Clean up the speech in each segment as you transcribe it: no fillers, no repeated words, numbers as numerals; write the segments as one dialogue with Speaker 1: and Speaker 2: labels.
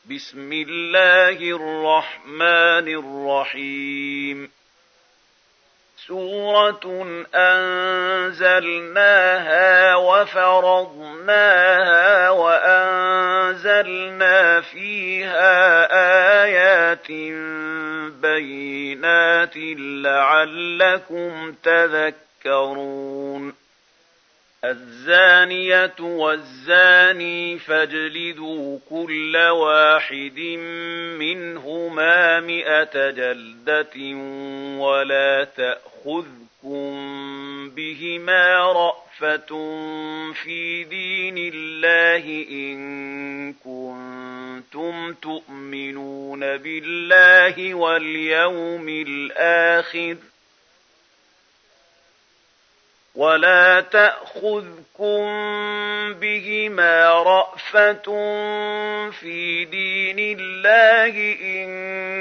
Speaker 1: بسم الله الرحمن الرحيم. سورة أنزلناها وفرضناها وأنزلنا فيها آيات بينات لعلكم تذكرون. الزانية والزاني فاجلدوا كل واحد منهما 100 جلدة ولا تأخذكم بهما رأفة في دين الله إن كنتم تؤمنون بالله واليوم الآخر ولا تأخذكم بهما رأفة في دين الله إن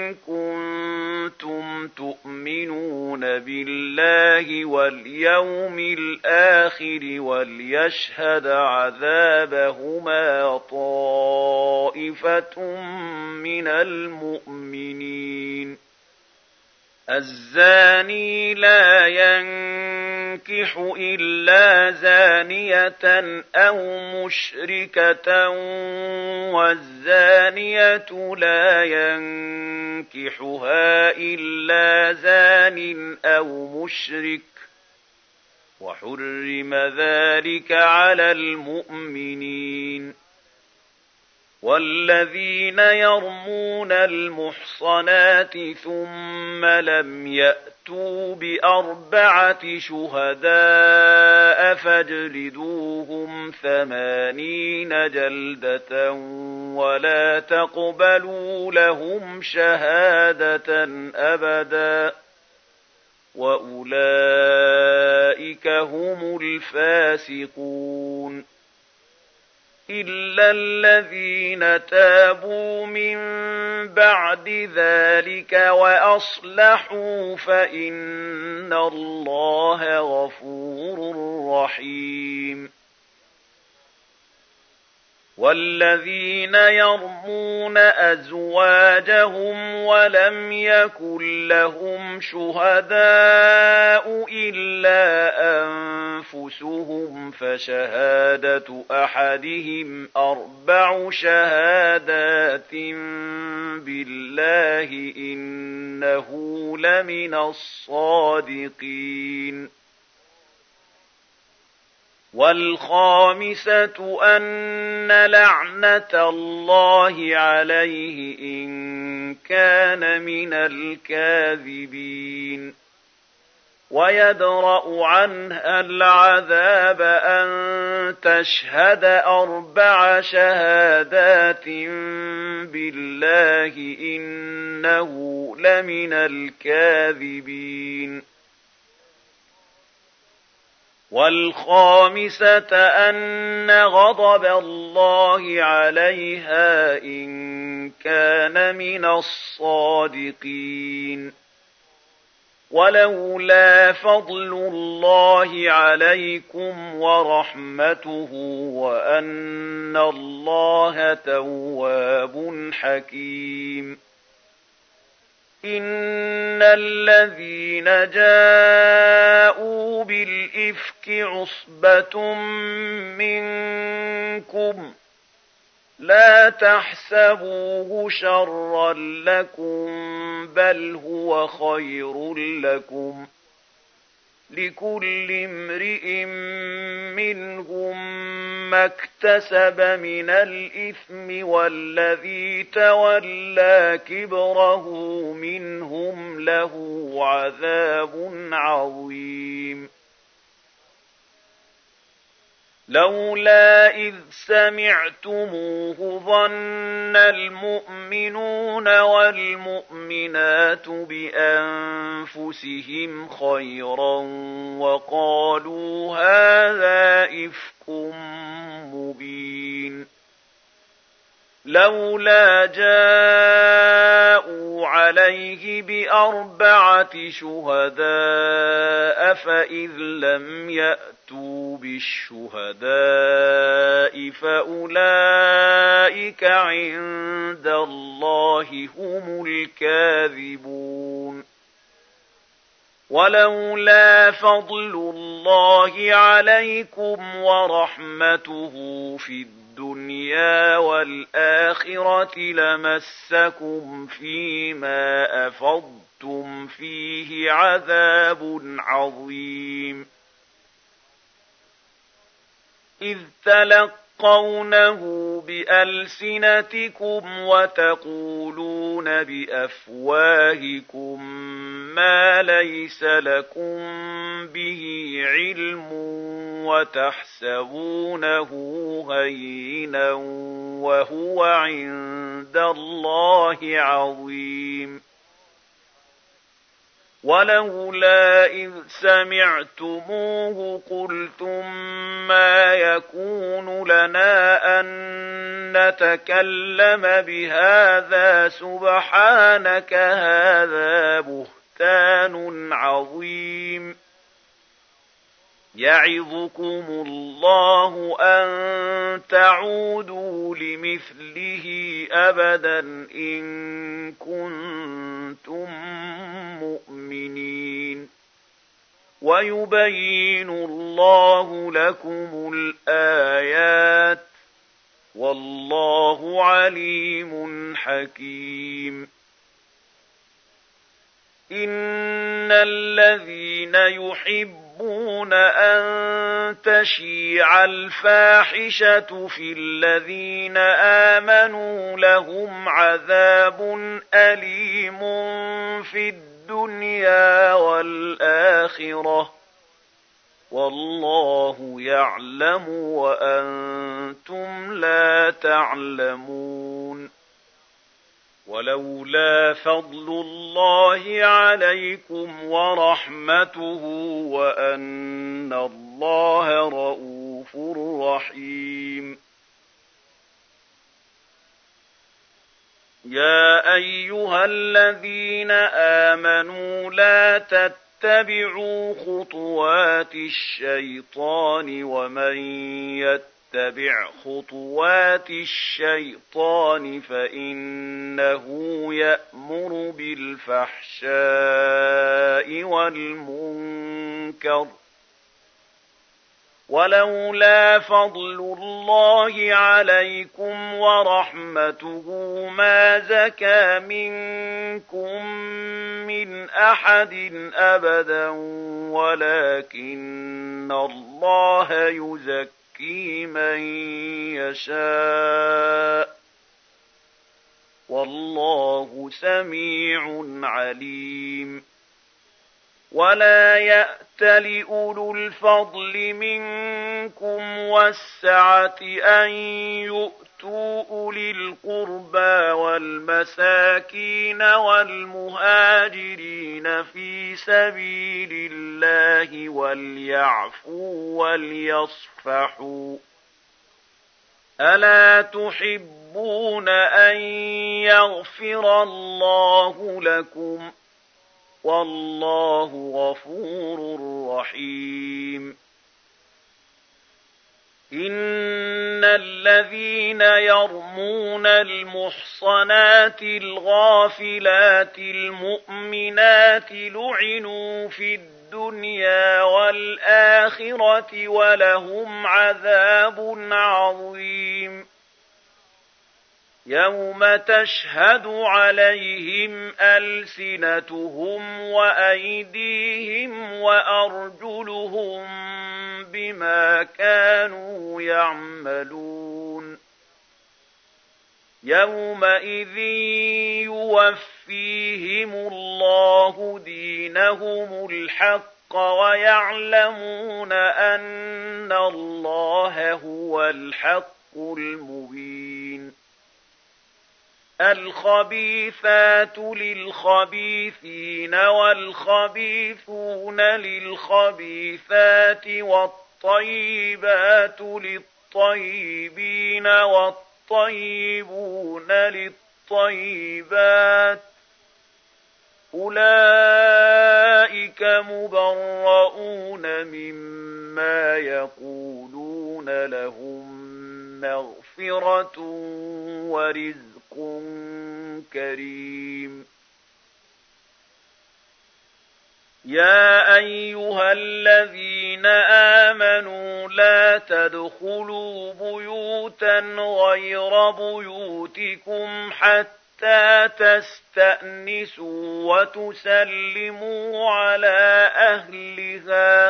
Speaker 1: كنتم تؤمنون بالله واليوم الآخر وليشهد عذابهما طائفة من المؤمنين. الزاني لا ينكح إلا زانية أو مشركة والزانية لا ينكحها إلا زان أو مشرك وحرم ذلك على المؤمنين. والذين يرمون المحصنات ثم لم يأتوا ب4 شهداء فاجلدوهم 80 جلدة ولا تقبلوا لهم شهادة أبدا وأولئك هم الفاسقون. إلا الذين تابوا من بعد ذلك وأصلحوا فإن الله غفور رحيم. والذين يرمون أزواجهم ولم يكن لهم شهداء إلا أنفسهم فشهادة أحدهم 4 شهادات بالله إنه لمن الصادقين. والخامسة أن لعنة الله عليه إن كان من الكاذبين. ويدرأ عنها العذاب أن تشهد 4 شهادات بالله إنه لمن الكاذبين. والخامسة أن غضب الله عليها إن كان من الصادقين. ولولا فضل الله عليكم ورحمته وأن الله تواب حكيم. إن الذين جاءوا بالإفك عصبة منكم لا تحسبوه شرا لكم بل هو خير لكم. لكل امرئ منهم ما اكتسب من الإثم والذي تولى كبره منهم له عذاب عظيم. لولا إذ سمعتموه ظن المؤمنون والمؤمنات بأنفسهم خيرا وقالوا هذا إفك مبين. لولا جاءوا عليه ب4 شهداء فإذ لم يأتوا فأتوا بالشهداء فأولئك عند الله هم الكاذبون ولولا فضل الله عليكم ورحمته في الدنيا والآخرة لمسكم فيما أفضتم فيه عذاب عظيم إذ تلقونه بألسنتكم وتقولون بأفواهكم ما ليس لكم به علم وتحسبونه هينا وهو عند الله عظيم ولولا إذ سمعتموه قلتم ما يكون لنا أن نتكلم بهذا سبحانك هذا بهتان عظيم يعظكم الله أن تعودوا لمثله أبدا إن كنتم مؤمنين ويبين الله لكم الآيات والله عليم حكيم إن الذين يحبون أن تشيع الفاحشة في الذين آمنوا لهم عذاب أليم في الدنيا والآخرة والله يعلم وأنتم لا تعلمون ولولا فضل الله عليكم ورحمته وأن الله رءوف رحيم يا أيها الذين آمنوا لا تتبعوا خطوات الشيطان ومن يتبع خطوات الشيطان فإنه يأمر بالفحشاء والمنكر ولولا فضل الله عليكم ورحمته ما زكى منكم من أحد أبدا ولكن الله يزكي من يشاء والله سميع عليم ولا يأتل أولو الفضل منكم والسعة أن يؤتوا أولي القربى والمساكين والمهاجرين في سبيل الله وليعفوا وليصفحوا ألا تحبون أن يغفر الله لكم والله غفور رحيم إن الذين يرمون المحصنات الغافلات المؤمنات لعنوا في الدنيا والآخرة ولهم عذاب عظيم يوم تشهد عليهم ألسنتهم وأيديهم وأرجلهم بما كانوا يعملون يومئذ يوفيهم الله دينهم الحق ويعلمون أن الله هو الحق المبين الخبيثات للخبيثين والخبيثون للخبيثات والطيبات للطيبين والطيبون للطيبات أولئك مبرؤون مما يقولون لهم مغفرة ورزق كريم يا أيها الذين آمنوا لا تدخلوا بيوتا غير بيوتكم حتى تستأنسوا وتسلموا على أهلها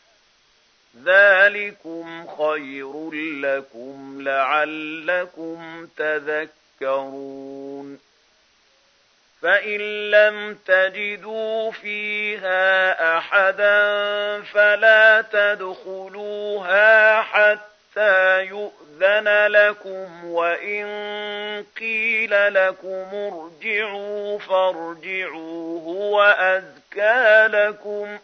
Speaker 1: ذلكم خير لكم لعلكم تذكرون فإن لم تجدوا فيها أحدا فلا تدخلوها حتى يؤذن لكم وإن قيل لكم ارجعوا فارجعوا هو أزكى لكم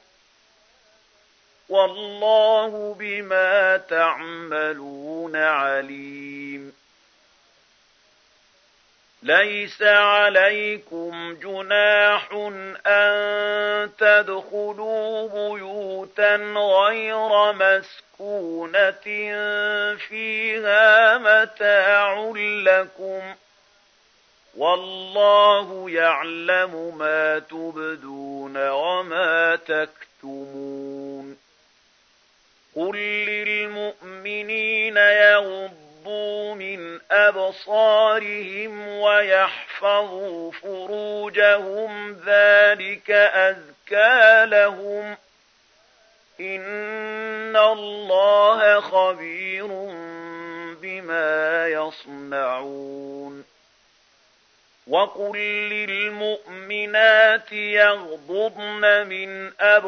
Speaker 1: والله بما تعملون عليم ليس عليكم جناح أن تدخلوا بيوتا غير مسكونة فيها متاع لكم والله يعلم ما تبدون وما تكتمون قل للمؤمنين يغضوا من أبصارهم ويحفظوا فروجهم ذلك أزكى لهم إن الله خبير بما يصنعون وقل للمؤمنات يغضضن من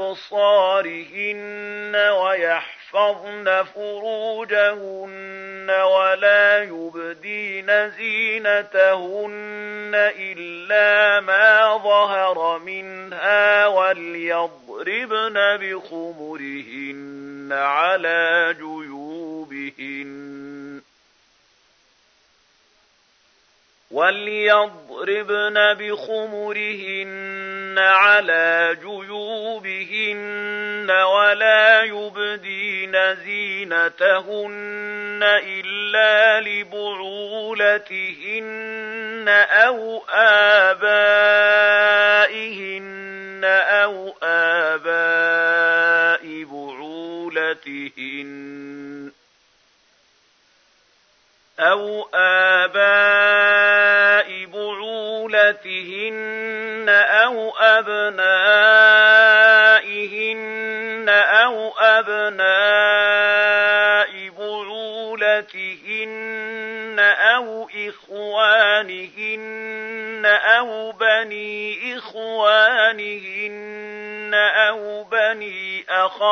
Speaker 1: أبصارهن ويحفظن فروجهن ولا يبدين زينتهن إلا ما ظهر منها وليضربن بخمرهن على جيوبهن ولا يبدين زينتهن إلا لبعولتهن أو آبائهن أو آباء بعولتهن أو أبنائهن أو أبناء بعولتهن أو إخوانهن أو بني إخوانهن أو بني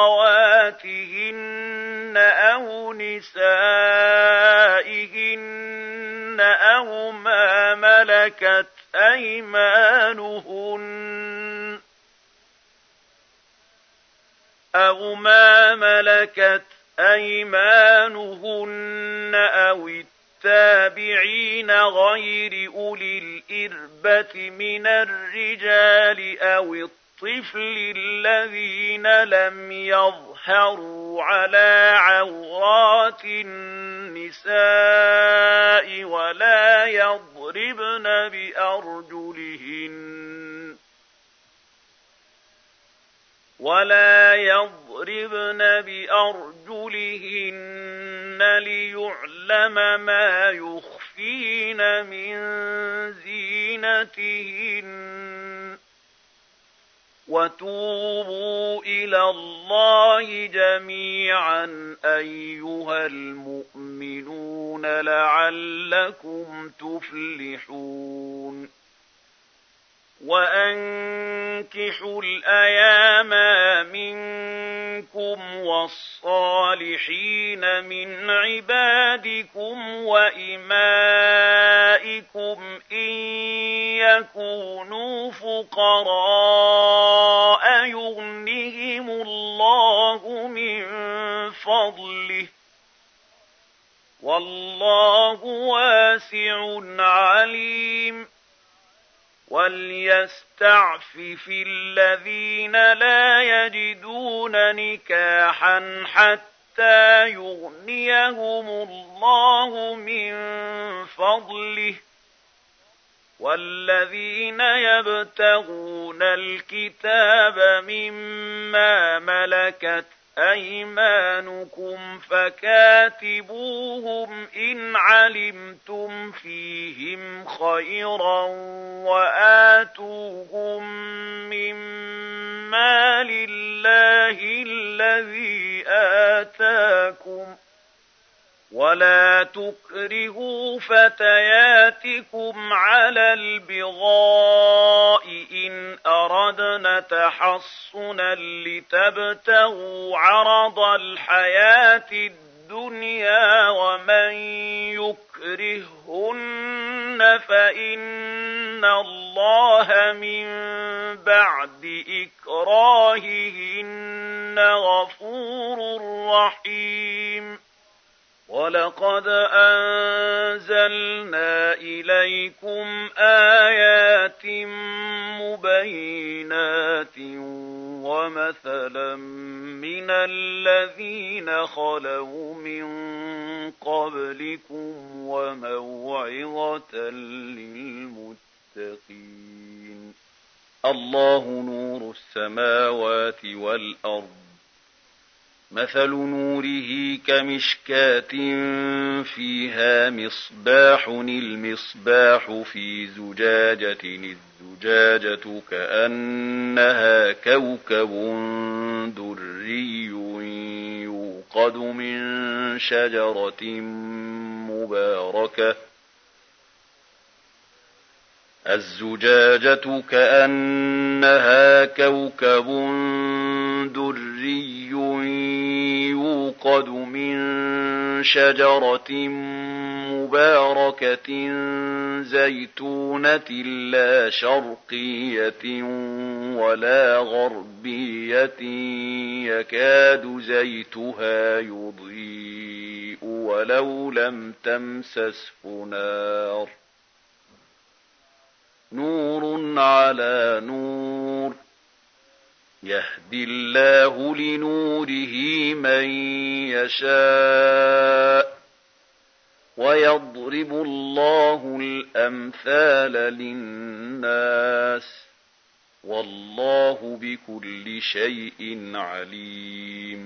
Speaker 1: أخواتهن أو نسائهن أو ما ملكت أيمانهن أو التابعين غير أولي الإربة من الرجال أو الطفل الذين لم يظهروا على عورات النساء ولا يضربن بأرجلهن ليعلم ما يخفين من زينتهن وتوبوا إلى الله جميعا أيها المؤمنون لعلكم تفلحون وأنكحوا الأيام منكم والصالحين من عبادكم وإمائكم إن يكونوا فقراء يغنهم الله من فضله والله واسع عليم وليستعفف الذين لا يجدون نكاحا حتى يغنيهم الله من فضله والذين يبتغون الكتاب مما ملكت أيمانكم فكاتبوهم إن علمتم فيهم خيرا وآتوهم مما لله الذي آتاكم ولا تكرهوا فتياتكم على البغاء إن أردنا تحصنا لتبتغوا عرض الحياة الدنيا ومن يكرهن فإن الله من بعد إكراههن غفور رحيم ولقد أنزلنا إليكم آيات مبينات ومثلا من الذين خلوا من قبلكم وموعظة للمتقين الله نور السماوات والأرض مثل نوره كمشكاة فيها مصباح المصباح في زجاجة الزجاجة كأنها كوكب دري يوقد من شجرة مباركة الزجاجة كأنها كوكب دري يوقد من شجرة مباركة زيتونة لا شرقية ولا غربية يكاد زيتها يضيء ولو لم تمسسه نار نور على نور يهدي الله لنوره من يشاء ويضرب الله الأمثال للناس والله بكل شيء عليم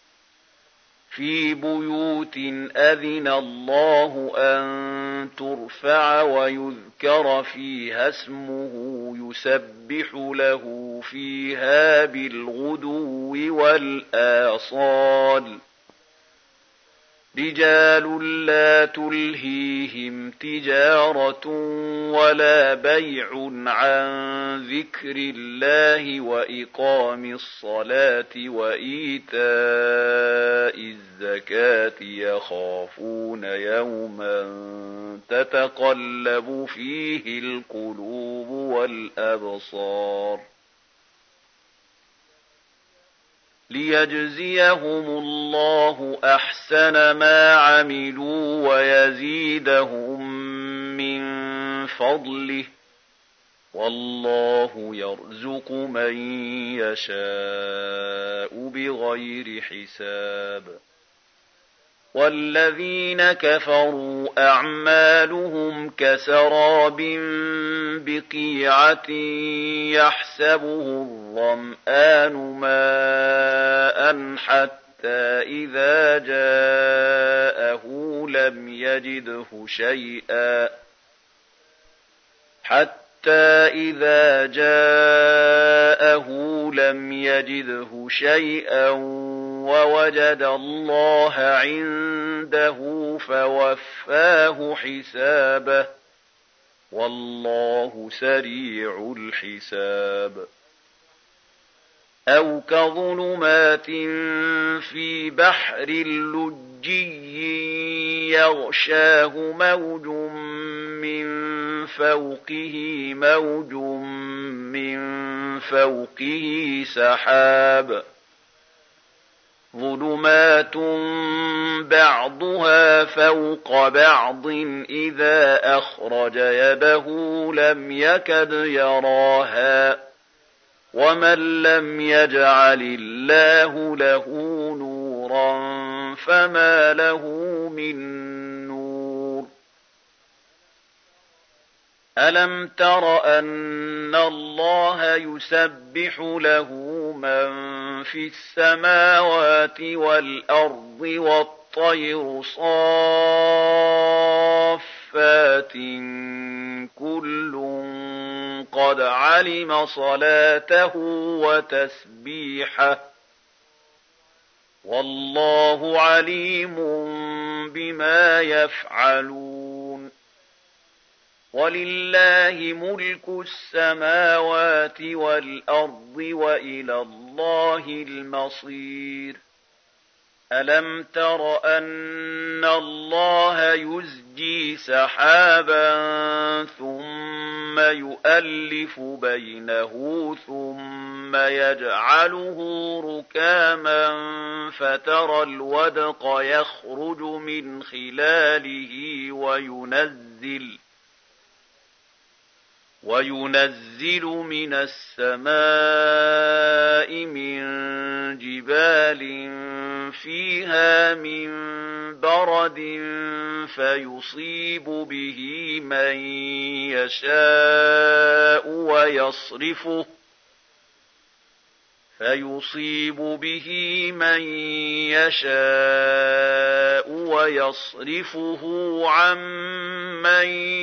Speaker 1: في بيوت أذن الله أن ترفع ويذكر فيها اسمه يسبح له فيها بالغدو والآصال رجال لا تلهيهم تجارة ولا بيع عن ذكر الله وإقام الصلاة وإيتاء الزكاة يخافون يوما تتقلب فيه القلوب والأبصار ليجزيهم الله أحسن ما عملوا ويزيدهم من فضله والله يرزق من يشاء بغير حساب والذين كفروا أعمالهم كسراب بقيعة يحسبه الظمآن ماء حتى إذا جاءه لم يجده شيئا ووجد الله عنده فوفاه حسابه والله سريع الحساب أو كظلمات في بحر لجي يغشاه موج من فوقه سحاب ظلمات بعضها فوق بعض إذا أخرج يده لم يكد يراها ومن لم يجعل الله له نورا فما له من نور ألم تر أن الله يسبح له من في السماوات والأرض والطير صافات كل قد علم صلاته وتسبيحه والله عليم بما يفعلون ولله ملك السماوات والأرض وإلى الله المصير ألم تر أن الله يزجي سحابا ثم يؤلف بينه ثم يجعله ركاما فترى الودق يخرج من خلاله وينزل من السماء من جبال فيها من برد فيصيب به من يشاء ويصرفه عن من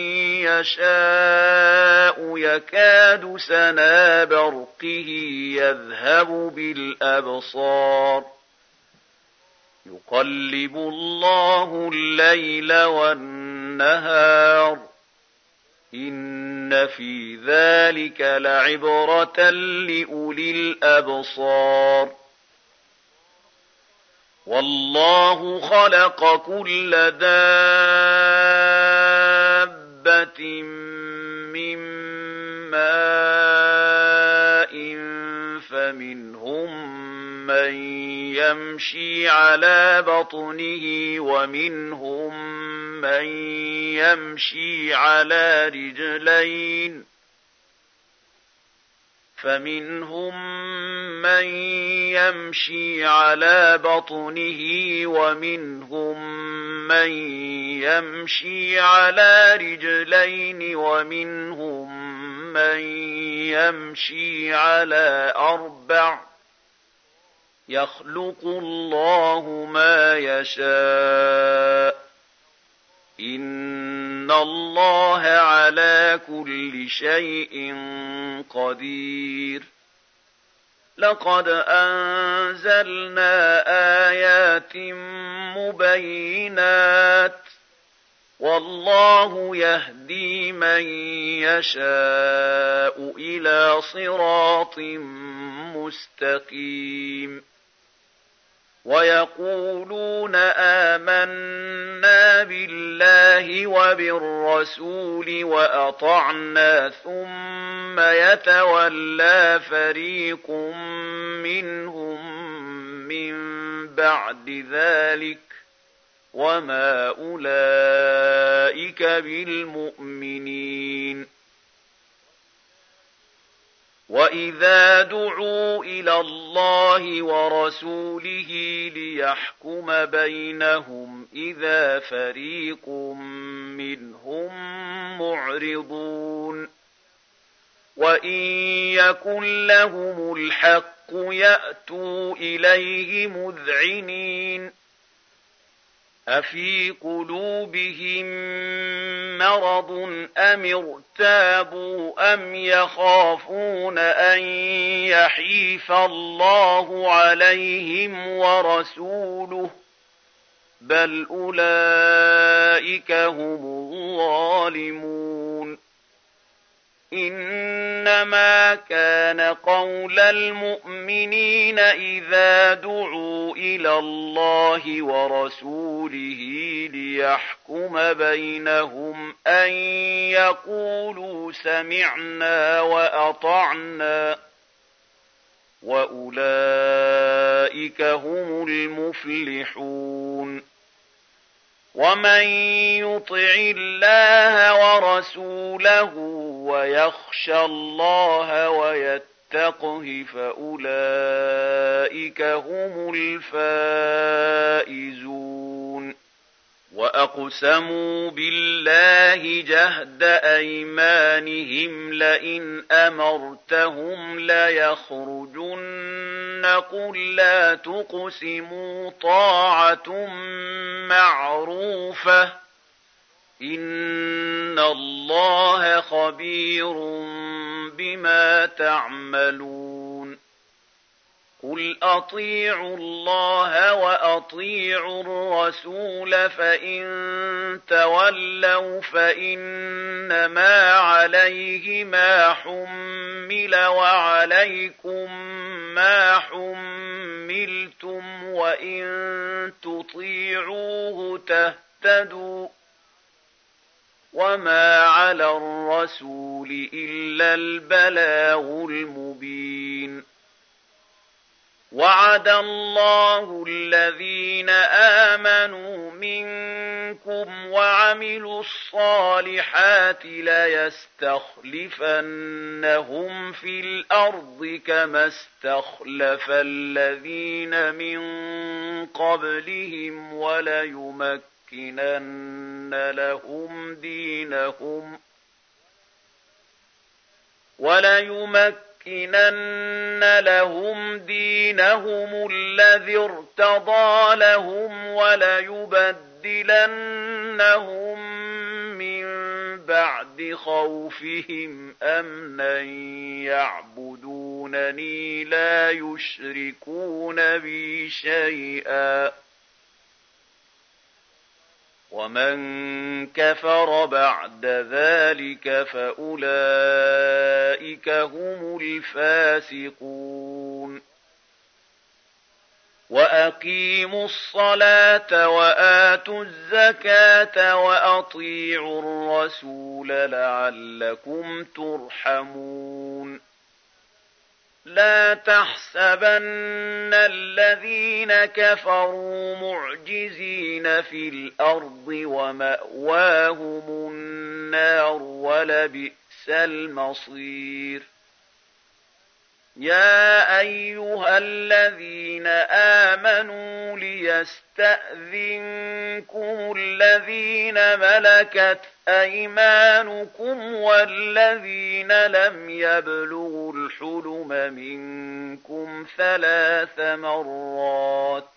Speaker 1: يشاء يكاد سنا برقه يذهب بالأبصار يقلب الله الليل والنهار إن في ذلك لعبرة لأولي الأبصار والله خلق كل دابة من ماء فمنهم من يمشي على بطنه ومنهم من يمشي على رجلين ومنهم من يمشي على أربع يخلق الله ما يشاء إن الله على كل شيء قدير لقد أنزلنا آيات مبينات والله يهدي من يشاء إلى صراط مستقيم ويقولون آمنا بالله وبالرسول وأطعنا ثم يتولى فريق منهم من بعد ذلك وما أولئك بالمؤمنين وإذا دعوا إلى الله ورسوله ليحكم بينهم إذا فريق منهم معرضون وإن يكن لهم الحق يأتوا إليه مذعنين أفي قلوبهم مرض أم ارتابوا أم يخافون أن يحيف الله عليهم ورسوله بل أولئك هم الظالمون إنما كان قول المؤمنين إذا دعوا إلى الله ورسوله ليحكم بينهم أن يقولوا سمعنا وأطعنا وأولئك هم المفلحون. ومن يطع الله ورسوله ويخشى الله ويتقه فأولئك هم الفائزون. وأقسموا بالله جهد أيمانهم لئن أمرتهم ليخرجن قل لا تقسموا طاعة معروفة إن الله خبير بما تعملون. قل أطيعوا الله وأطيعوا الرسول فإن تولوا فإنما عليه ما حمل وعليكم ما حملتم وإن تطيعوه تهتدوا وما على الرسول إلا البلاغ المبين. وعد الله الذين آمنوا منكم وعملوا الصالحات ليستخلفنهم في الأرض كما استخلف الذين من قبلهم وليمكنن لهم دينهم الذي ارتضى لهم وليبدلنهم من بعد خوفهم أمنا يعبدونني لا يشركون بي شيئا. ومن كفر بعد ذلك فأولئك هم الفاسقون. وأقيموا الصلاة وآتوا الزكاة وأطيعوا الرسول لعلكم ترحمون. لا تحسبن الذين كفروا معجزين في الأرض ومأواهم النار ولبئس المصير. يا أيها الذين آمنوا ليستأذنكم الذين ملكت أيمانكم والذين لم يبلغوا الحلم منكم 3 مرات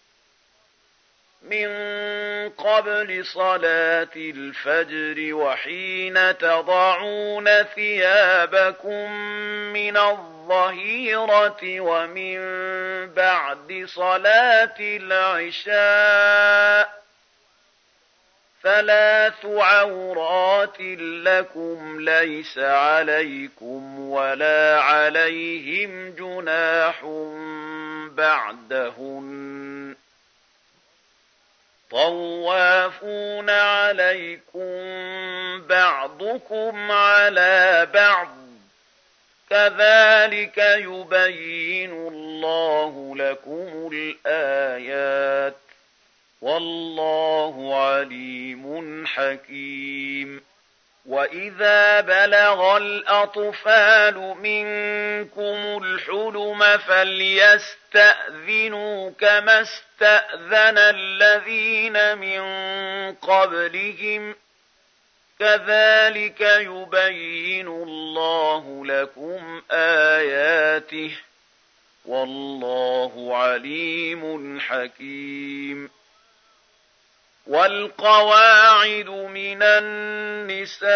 Speaker 1: من قبل صلاة الفجر وحين تضعون ثيابكم من الظهيرة ومن بعد صلاة العشاء 3 عورات لكم ليس عليكم ولا عليهم جناح بعدهن طوافون عليكم بعضكم على بعض كذلك يبين الله لكم الآيات والله عليم حكيم. وإذا بلغ الأطفال منكم الحلم فليستأذنوا كما استأذن الذين من قبلهم كذلك يبين الله لكم آياته والله عليم حكيم. والقواعد من النساء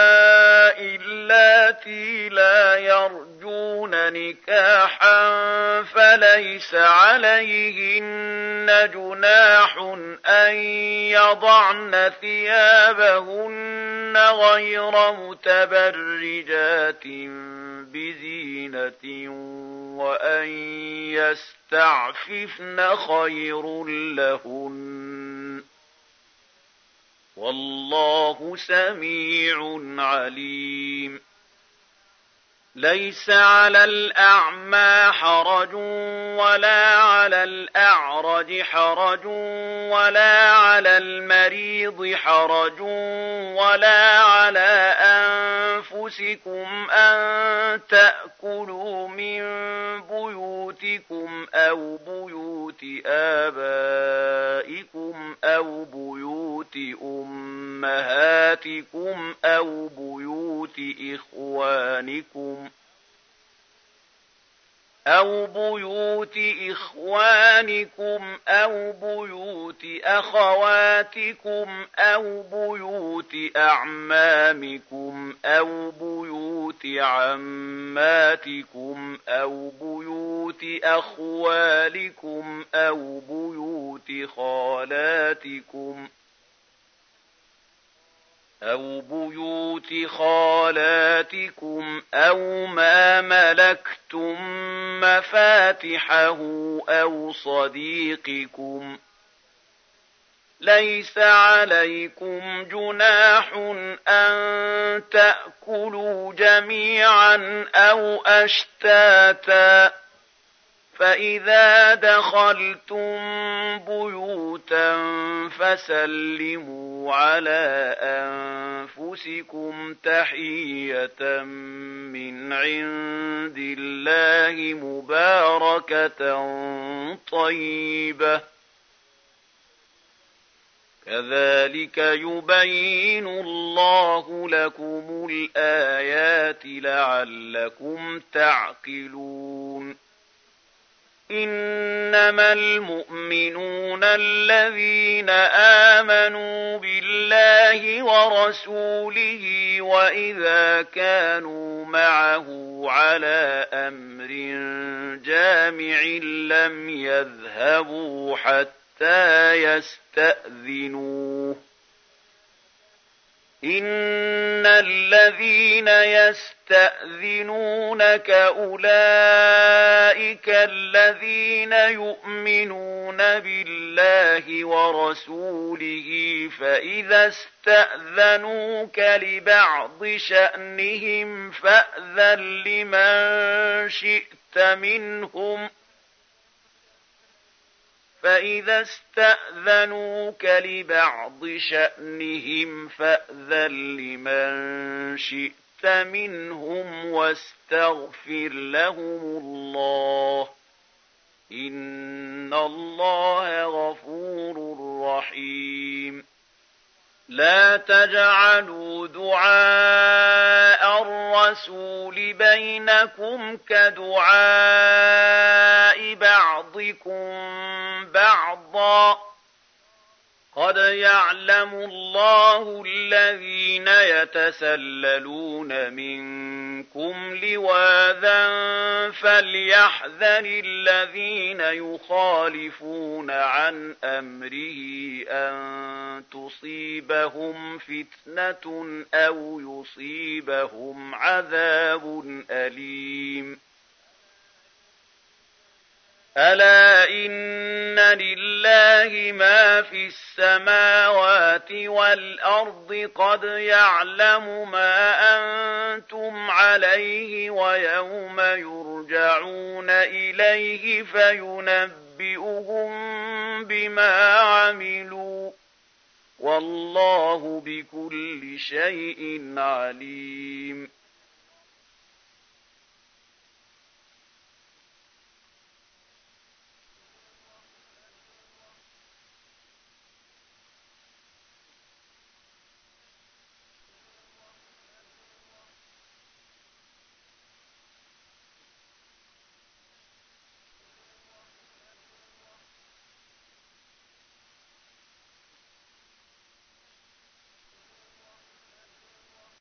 Speaker 1: اللاتي لا يرجون نكاحا فليس عليهن جناح أن يضعن ثيابهن غير متبرجات بزينة وأن يستعففن خير لهن والله سميع عليم. ليس على الأعمى حرج ولا على الأعرج حرج ولا على المريض حرج ولا على أنفسكم أن تأكلوا من بيوتكم أو بيوت آبائكم أو بيوت أمهاتكم أو بيوت إخوانكم أو بيوت أخواتكم أو بيوت أعمامكم أو بيوت عماتكم أو بيوت أخوالكم أو بيوت خالاتكم أو ما ملكتم مفاتحه أو صديقكم. ليس عليكم جناح أن تأكلوا جميعا أو أشتاتا، فإذا دخلتم بيوتا فسلموا على أنفسكم تحية من عند الله مباركة طيبة، كذلك يبين الله لكم الآيات لعلكم تعقلون. إنما المؤمنون الذين آمنوا بالله ورسوله وإذا كانوا معه على أمر جامع لم يذهبوا حتى يستأذنوه. إن الذين يستأذنونك أولئك الذين يؤمنون بالله ورسوله، فإذا استأذنوك لبعض شأنهم فأذن لمن شئت منهم واستغفر لهم الله، إن الله غفور رحيم. لا تجعلوا دعاء الرسول بينكم كدعاء بعضكم بعضا، قد يعلم الله الذين يتسللون منكم لواذا فليحذر الذين يخالفون عن أمره أن تصيبهم فتنة أو يصيبهم عذاب أليم. ألا إن لله ما في السماوات والأرض، قد يعلم ما أنتم عليه ويوم يرجعون إليه فينبئهم بما عملوا، والله بكل شيء عليم.